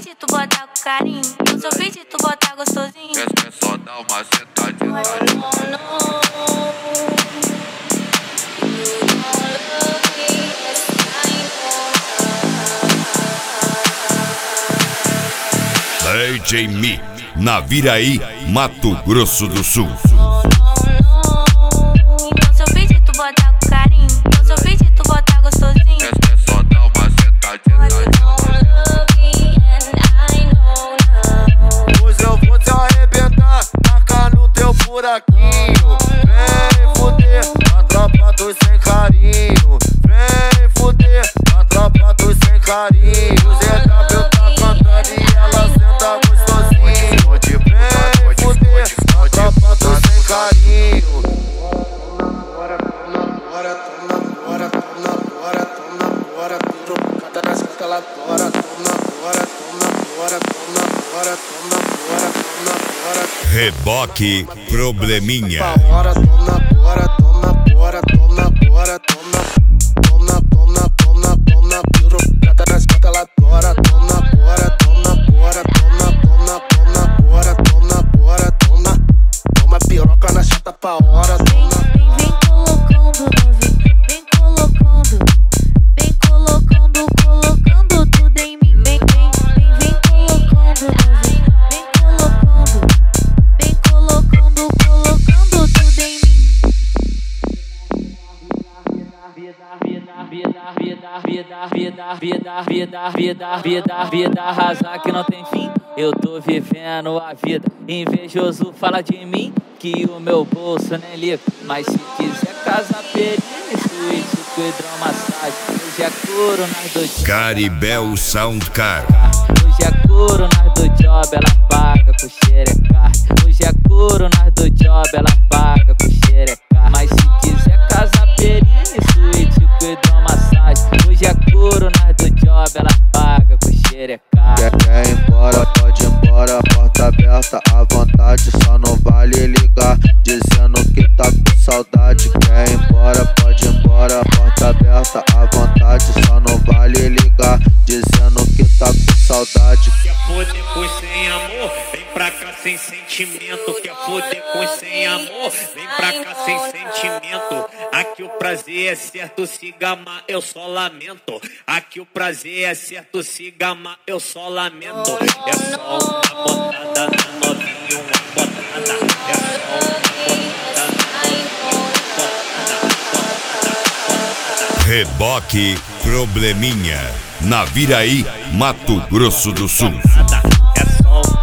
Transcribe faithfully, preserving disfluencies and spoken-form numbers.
pedir, tu botar com carinho. Eu só pedir, tu botar gostosinho. É só dar uma sentadinha. D J Mi, Naviraí, Mato Grosso do Sul. Eu só pedir, tu botar com carinho. Eu só pedir, tu botar gostosinho. É só dar uma sentadinha. Hoje eu vou te arrebentar, tacar no teu buraquinho. Vem fuder, a tropa dos sem carinho. Vem fuder, a tropa dos sem carinho. O Z W tá cantando e ela senta gostosinho. Vem fuder, a tropa dos sem carinho. Bora, toma, bora, toma, bora, toma, bora, toma, bora, tiro, cada das canta lá fora, toma, bora, toma, bora, toma, bora, toma, bora, toma, bora. Reboque Probleminha. Bora, toma, bora, toma, bora, toma, bora, toma, toma, toma, toma, toma, tiro, cada das canta lá fora, toma, bora, toma, bora, toma, toma, toma, bora, toma, bora, toma, toma piroca na chata pra hora, toma. Vem colocando, novinho, vem colocando, vem colocando, colocando tudo em mim. Vem, vem, vem, vem colocando, novinho, vem colocando, vem colocando, colocando tudo em mim. Vida, vida, vida, vida, vida, vida, vida, vida, vida, vida, vida, arrasar que não tem fim. Eu tô vivendo a vida. Invejoso fala de mim que o meu bolso nem liga. Mas se quiser casa perene, suíte, hidromassagem. Hoje é couro nas do job. Caribel Soundcar. Hoje é couro nas do job, ela paga com xerecard. Hoje é couro nas do job, ela paga com xerecard. Mas se quiser casa perene, suíte, hidromassagem. Hoje é couro nas do job, ela paga com xerecard. Quer, quer ir embora, pode ir embora, porta aberta à vontade, só não vale ligar, dizendo que tá com saudade. Quer ir embora, pode ir embora, porta aberta à vontade, só não vale ligar, dizendo que tá com saudade. Quer foder com sem amor, vem pra cá sem sentimento. Quer foder com sem amor, vem pra cá sem sentimento. Aqui o prazer é certo, se gamar eu só lamento. Aqui o prazer é certo, se gamar eu só lamento. É só uma botada na novinha, uma botada. É só uma botada. Reboque Probleminha. Naviraí, Mato Grosso do Sul. É só uma